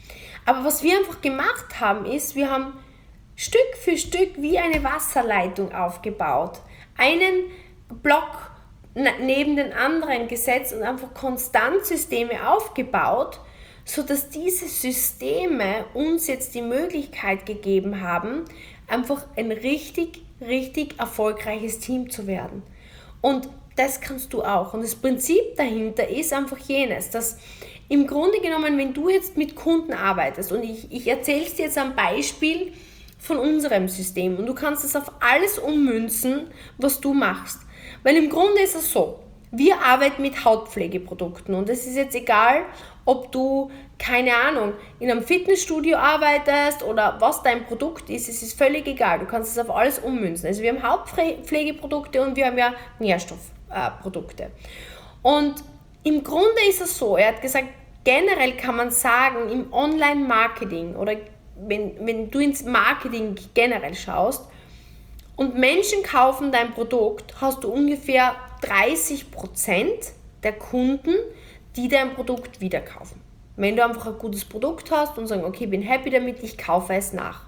Aber was wir einfach gemacht haben, ist, wir haben Stück für Stück wie eine Wasserleitung aufgebaut. Einen Block neben den anderen gesetzt und einfach konstant Systeme aufgebaut, sodass diese Systeme uns jetzt die Möglichkeit gegeben haben, einfach ein richtig, richtig erfolgreiches Team zu werden. Und das kannst du auch. Und das Prinzip dahinter ist einfach jenes, dass im Grunde genommen, wenn du jetzt mit Kunden arbeitest, und ich erzähle es dir jetzt am Beispiel von unserem System, und du kannst es auf alles ummünzen, was du machst. Weil im Grunde ist es so, wir arbeiten mit Hautpflegeprodukten und es ist jetzt egal, ob du, keine Ahnung, in einem Fitnessstudio arbeitest oder was dein Produkt ist, es ist völlig egal, du kannst es auf alles ummünzen. Also wir haben Hautpflegeprodukte und wir haben ja Nährstoffprodukte. Und im Grunde ist es so, er hat gesagt, generell kann man sagen, im Online-Marketing oder wenn du ins Marketing generell schaust und Menschen kaufen dein Produkt, hast du ungefähr 30% der Kunden, die dein Produkt wieder kaufen. Wenn du einfach ein gutes Produkt hast und sagst, okay, ich bin happy damit, ich kaufe es nach.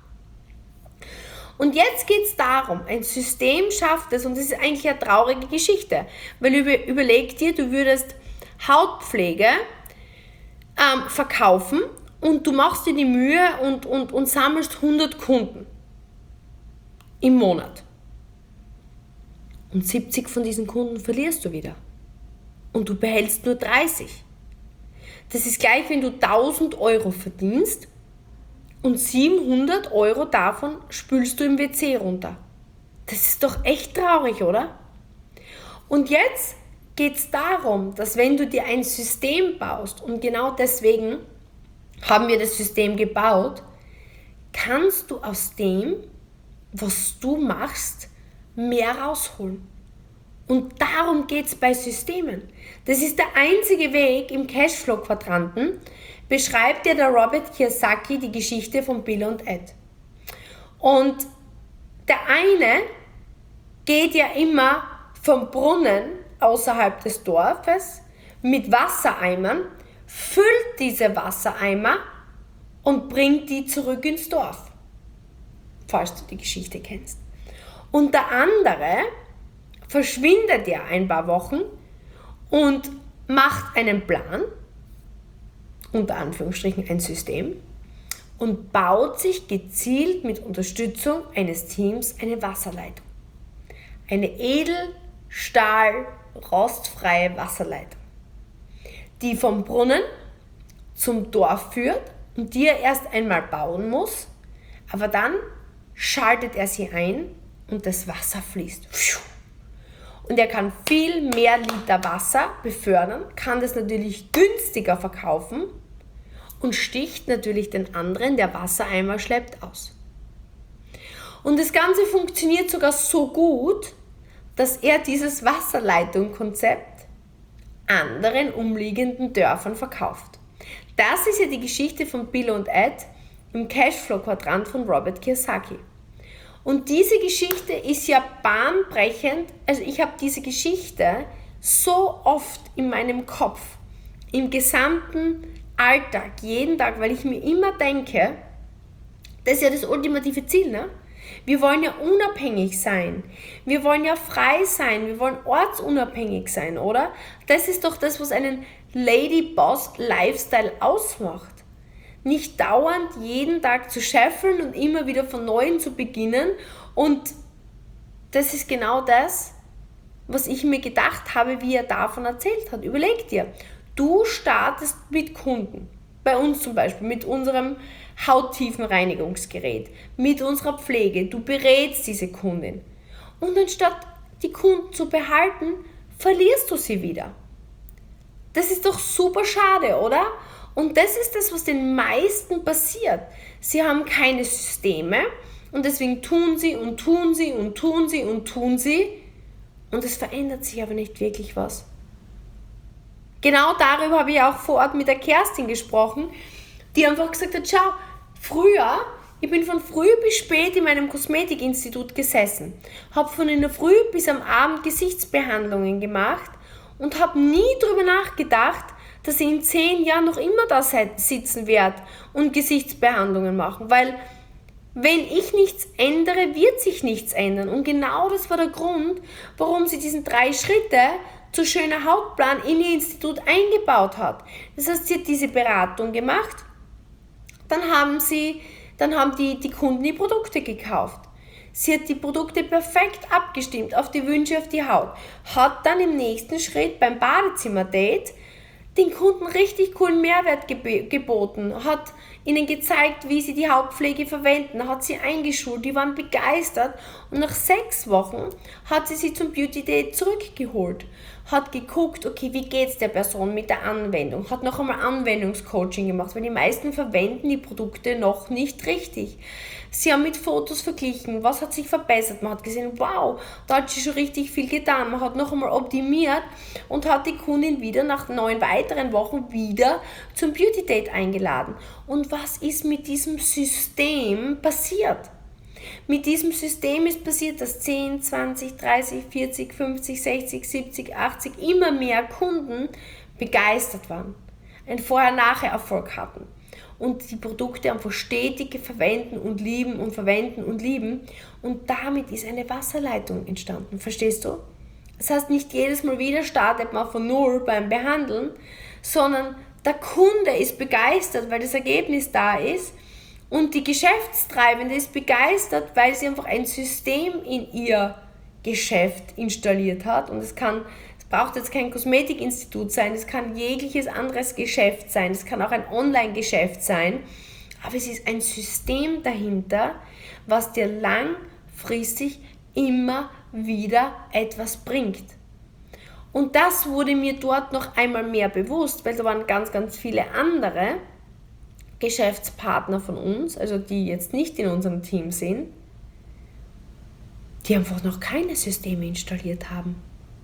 Und jetzt geht es darum, ein System schafft es, und das ist eigentlich eine traurige Geschichte, weil überleg dir, du würdest Hautpflege verkaufen und du machst dir die Mühe und sammelst 100 Kunden im Monat. Und 70 von diesen Kunden verlierst du wieder. Und du behältst nur 30. Das ist gleich, wenn du 1000 Euro verdienst und 700 Euro davon spülst du im WC runter. Das ist doch echt traurig, oder? Und jetzt geht es darum, dass wenn du dir ein System baust, und genau deswegen haben wir das System gebaut, kannst du aus dem, was du machst, mehr rausholen. Und darum geht es bei Systemen. Das ist der einzige Weg im Cashflow-Quadranten, beschreibt ja der Robert Kiyosaki die Geschichte von Bill und Ed. Und der eine geht ja immer vom Brunnen außerhalb des Dorfes mit Wassereimern, füllt diese Wassereimer und bringt die zurück ins Dorf, falls du die Geschichte kennst. Und der andere verschwindet ja ein paar Wochen und macht einen Plan, unter Anführungsstrichen ein System, und baut sich gezielt mit Unterstützung eines Teams eine Wasserleitung. Eine rostfreie Wasserleitung, die vom Brunnen zum Dorf führt und die er erst einmal bauen muss, aber dann schaltet er sie ein und das Wasser fließt. Und er kann viel mehr Liter Wasser befördern, kann das natürlich günstiger verkaufen und sticht natürlich den anderen, der Wassereimer schleppt, aus. Und das Ganze funktioniert sogar so gut, dass er dieses Wasserleitungskonzept anderen umliegenden Dörfern verkauft. Das ist ja die Geschichte von Bill und Ed im Cashflow-Quadrant von Robert Kiyosaki. Und diese Geschichte ist ja bahnbrechend, also ich habe diese Geschichte so oft in meinem Kopf, im gesamten Alltag, jeden Tag, weil ich mir immer denke, das ist ja das ultimative Ziel, ne? Wir wollen ja unabhängig sein, wir wollen ja frei sein, wir wollen ortsunabhängig sein, oder? Das ist doch das, was einen Lady Boss Lifestyle ausmacht. Nicht dauernd jeden Tag zu scheffeln und immer wieder von Neuem zu beginnen. Und das ist genau das, was ich mir gedacht habe, wie er davon erzählt hat. Überleg dir, du startest mit Kunden, bei uns zum Beispiel, mit unserem Hauttiefenreinigungsgerät, mit unserer Pflege. Du berätst diese Kundin. Und anstatt die Kunden zu behalten, verlierst du sie wieder. Das ist doch super schade, oder? Und das ist das, was den meisten passiert. Sie haben keine Systeme und deswegen tun sie und tun sie und tun sie und tun sie und es verändert sich aber nicht wirklich was. Genau darüber habe ich auch vor Ort mit der Kerstin gesprochen, die einfach gesagt hat, schau, ich bin von früh bis spät in meinem Kosmetikinstitut gesessen, habe von in der Früh bis am Abend Gesichtsbehandlungen gemacht und habe nie darüber nachgedacht, dass ich in 10 Jahren noch immer da sitzen werde und Gesichtsbehandlungen machen, weil wenn ich nichts ändere, wird sich nichts ändern. Und genau das war der Grund, warum sie diesen 3 Schritte zu schöner Hautplan in ihr Institut eingebaut hat. Das heißt, sie hat diese Beratung gemacht, dann haben die Kunden die Produkte gekauft. Sie hat die Produkte perfekt abgestimmt auf die Wünsche, auf die Haut. Hat dann im nächsten Schritt beim Badezimmer-Date den Kunden richtig coolen Mehrwert geboten, hat ihnen gezeigt, wie sie die Hautpflege verwenden, hat sie eingeschult, die waren begeistert und nach 6 Wochen hat sie zum Beauty Date zurückgeholt, hat geguckt, okay, wie geht's der Person mit der Anwendung, hat noch einmal Anwendungscoaching gemacht, weil die meisten verwenden die Produkte noch nicht richtig. Sie haben mit Fotos verglichen, was hat sich verbessert, man hat gesehen, wow, da hat sie schon richtig viel getan, man hat noch einmal optimiert und hat die Kundin wieder nach 9 weiteren Wochen wieder zum Beauty Date eingeladen. Und was ist mit diesem System passiert? Mit diesem System ist passiert, dass 10, 20, 30, 40, 50, 60, 70, 80 immer mehr Kunden begeistert waren, einen Vorher-Nachher-Erfolg hatten und die Produkte einfach stetig verwenden und lieben und verwenden und lieben und damit ist eine Wasserleitung entstanden, verstehst du? Das heißt, nicht jedes Mal wieder startet man von Null beim Behandeln, sondern der Kunde ist begeistert, weil das Ergebnis da ist und die Geschäftstreibende ist begeistert, weil sie einfach ein System in ihr Geschäft installiert hat und es braucht jetzt kein Kosmetikinstitut sein, es kann jegliches anderes Geschäft sein, es kann auch ein Online-Geschäft sein, aber es ist ein System dahinter, was dir langfristig immer wieder etwas bringt. Und das wurde mir dort noch einmal mehr bewusst, weil da waren ganz, ganz viele andere Geschäftspartner von uns, also die jetzt nicht in unserem Team sind, die einfach noch keine Systeme installiert haben.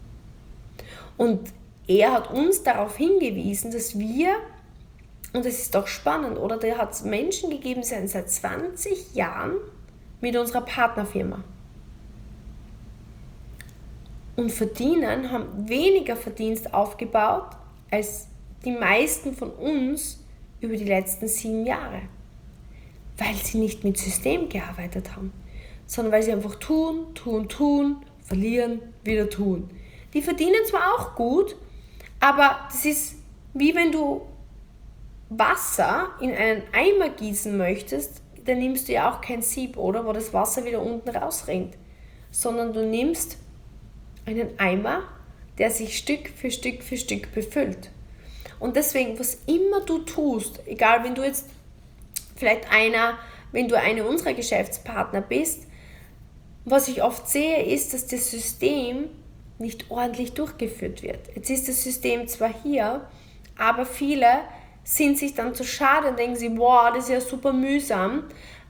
Und er hat uns darauf hingewiesen, dass wir, und das ist doch spannend, oder der hat es Menschen gegeben, die sind seit 20 Jahren mit unserer Partnerfirma und haben weniger Verdienst aufgebaut als die meisten von uns über die letzten 7 Jahre, weil sie nicht mit System gearbeitet haben, sondern weil sie einfach tun, verlieren, wieder tun. Die verdienen zwar auch gut, aber das ist wie wenn du Wasser in einen Eimer gießen möchtest, dann nimmst du ja auch kein Sieb, oder, wo das Wasser wieder unten rausrinnt, sondern du nimmst einen Eimer, der sich Stück für Stück für Stück befüllt. Und deswegen, was immer du tust, egal wenn du jetzt wenn du eine unserer Geschäftspartner bist, was ich oft sehe, ist, dass das System nicht ordentlich durchgeführt wird. Jetzt ist das System zwar hier, aber viele sind sich dann zu schade und denken sich, wow, das ist ja super mühsam,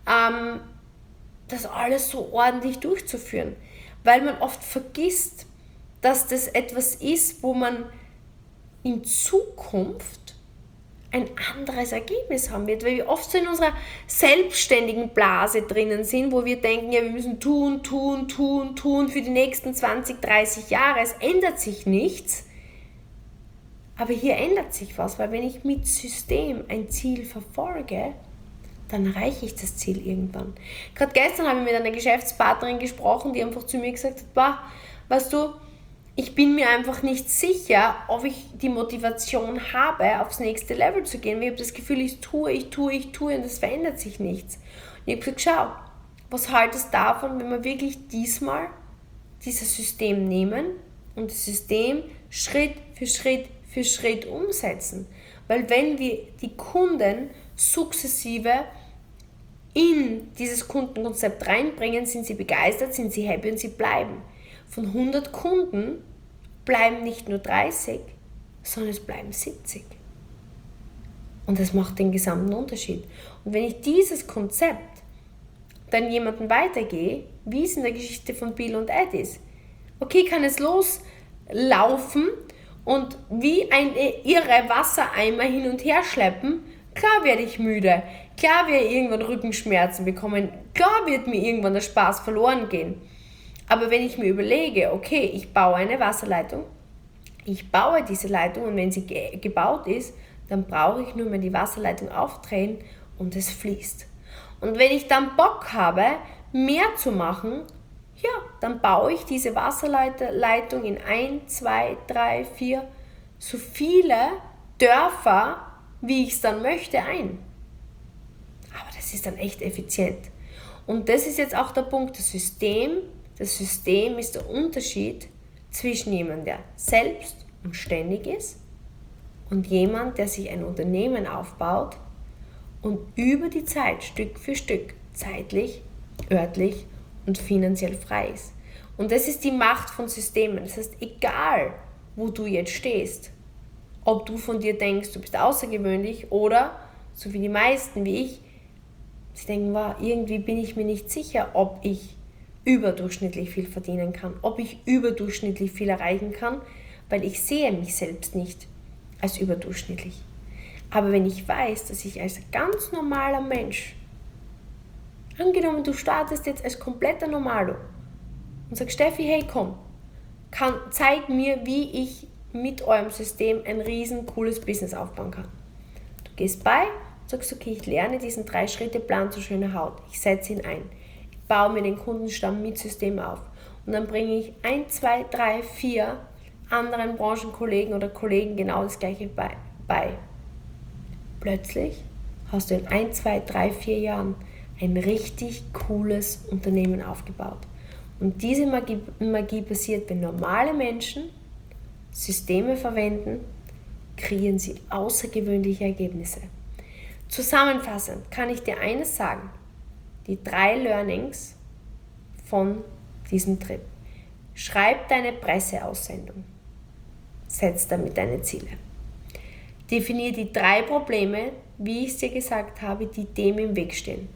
das alles so ordentlich durchzuführen. Weil man oft vergisst, dass das etwas ist, wo man in Zukunft ein anderes Ergebnis haben wird, weil wir oft so in unserer selbstständigen Blase drinnen sind, wo wir denken, ja, wir müssen tun für die nächsten 20, 30 Jahre, es ändert sich nichts, aber hier ändert sich was, weil wenn ich mit System ein Ziel verfolge, dann erreiche ich das Ziel irgendwann. Gerade gestern habe ich mit einer Geschäftspartnerin gesprochen, die einfach zu mir gesagt hat, boah, weißt du, ich bin mir einfach nicht sicher, ob ich die Motivation habe, aufs nächste Level zu gehen. Ich habe das Gefühl, ich tue und es verändert sich nichts. Und ich habe gesagt, schau, was haltest du davon, wenn wir wirklich diesmal dieses System nehmen und das System Schritt für Schritt umsetzen? Weil wenn wir die Kunden sukzessive in dieses Kundenkonzept reinbringen, sind sie begeistert, sind sie happy und sie bleiben. Von 100 Kunden bleiben nicht nur 30, sondern es bleiben 70. Und das macht den gesamten Unterschied. Und wenn ich dieses Konzept dann jemandem weitergehe, wie es in der Geschichte von Bill und Ed ist, okay, kann es loslaufen und wie ein irre Wassereimer hin und her schleppen, klar werde ich müde, klar werde ich irgendwann Rückenschmerzen bekommen, klar wird mir irgendwann der Spaß verloren gehen. Aber wenn ich mir überlege, okay, ich baue eine Wasserleitung, Ich baue diese Leitung und wenn sie gebaut ist, dann brauche ich nur mehr die Wasserleitung aufdrehen und es fließt. Und wenn ich dann Bock habe, mehr zu machen, ja, dann baue ich diese Wasserleitung in 1, 2, 3, 4, so viele Dörfer, wie ich es dann möchte, ein. Aber das ist dann echt effizient. Und das ist jetzt auch der Punkt, das System ist der Unterschied zwischen jemandem, der selbst und ständig ist und jemand, der sich ein Unternehmen aufbaut und über die Zeit Stück für Stück zeitlich, örtlich und finanziell frei ist. Und das ist die Macht von Systemen. Das heißt, egal wo du jetzt stehst, ob du von dir denkst, du bist außergewöhnlich oder, so wie die meisten wie ich, sie denken, wow, irgendwie bin ich mir nicht sicher, ob ich überdurchschnittlich viel verdienen kann, ob ich überdurchschnittlich viel erreichen kann, weil ich sehe mich selbst nicht als überdurchschnittlich. Aber wenn ich weiß, dass ich als ganz normaler Mensch, angenommen du startest jetzt als kompletter Normalo und sagst, Steffi, hey komm, zeig mir, wie ich mit eurem System ein riesen cooles Business aufbauen kann. Du gehst bei, sagst, okay, ich lerne diesen 3-Schritte-Plan zur schönen Haut, ich setze ihn ein, ich baue mir den Kundenstamm mit System auf und dann bringe ich 1, 2, 3, 4 anderen Branchenkollegen oder Kollegen genau das gleiche bei. Plötzlich hast du in 1, 2, 3, 4 Jahren ein richtig cooles Unternehmen aufgebaut. Und diese Magie passiert, wenn normale Menschen Systeme verwenden, kreieren sie außergewöhnliche Ergebnisse. Zusammenfassend kann ich dir eines sagen, die 3 Learnings von diesem Trip. Schreib deine Presseaussendung, setz damit deine Ziele. Definiere die 3 Probleme, wie ich es dir gesagt habe, die dem im Weg stehen.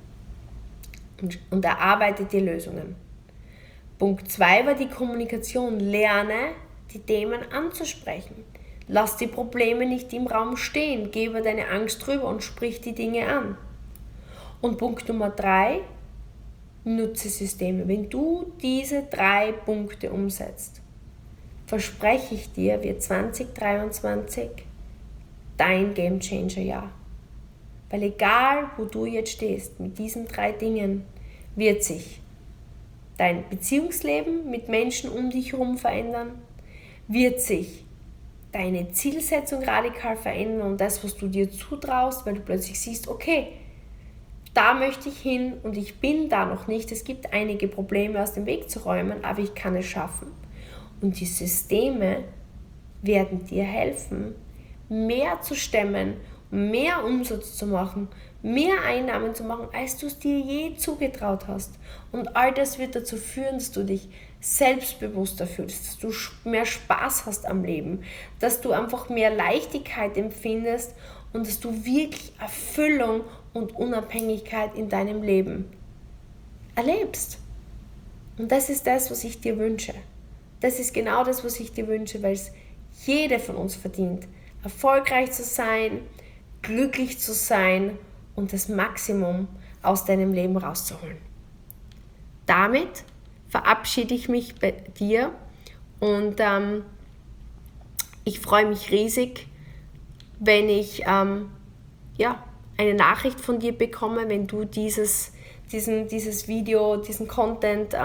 Und erarbeite dir Lösungen. Punkt 2 war die Kommunikation. Lerne, die Themen anzusprechen. Lass die Probleme nicht im Raum stehen. Geh über deine Angst drüber und sprich die Dinge an. Und Punkt Nummer 3, nutze Systeme. Wenn du diese 3 Punkte umsetzt, verspreche ich dir, wird 2023 dein Gamechanger-Jahr. Weil egal, wo du jetzt stehst, mit diesen 3 Dingen wird sich dein Beziehungsleben mit Menschen um dich herum verändern, wird sich deine Zielsetzung radikal verändern und das, was du dir zutraust, weil du plötzlich siehst, okay, da möchte ich hin und ich bin da noch nicht. Es gibt einige Probleme aus dem Weg zu räumen, aber ich kann es schaffen. Und die Systeme werden dir helfen, mehr zu stemmen, mehr Umsatz zu machen, mehr Einnahmen zu machen, als du es dir je zugetraut hast. Und all das wird dazu führen, dass du dich selbstbewusster fühlst, dass du mehr Spaß hast am Leben, dass du einfach mehr Leichtigkeit empfindest und dass du wirklich Erfüllung und Unabhängigkeit in deinem Leben erlebst. Und das ist das, was ich dir wünsche. Das ist genau das, was ich dir wünsche, weil es jeder von uns verdient, erfolgreich zu sein, glücklich zu sein und das Maximum aus deinem Leben rauszuholen. Damit verabschiede ich mich bei dir und ich freue mich riesig, wenn ich eine Nachricht von dir bekomme, wenn du dieses Video, diesen Content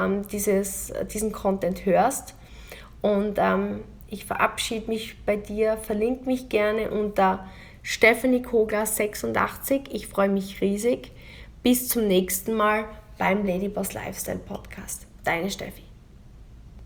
hörst. Und ich verabschiede mich bei dir, verlinke mich gerne unter Stephanie Kogler 86. Ich freue mich riesig. Bis zum nächsten Mal beim Ladyboss Lifestyle Podcast. Deine Steffi.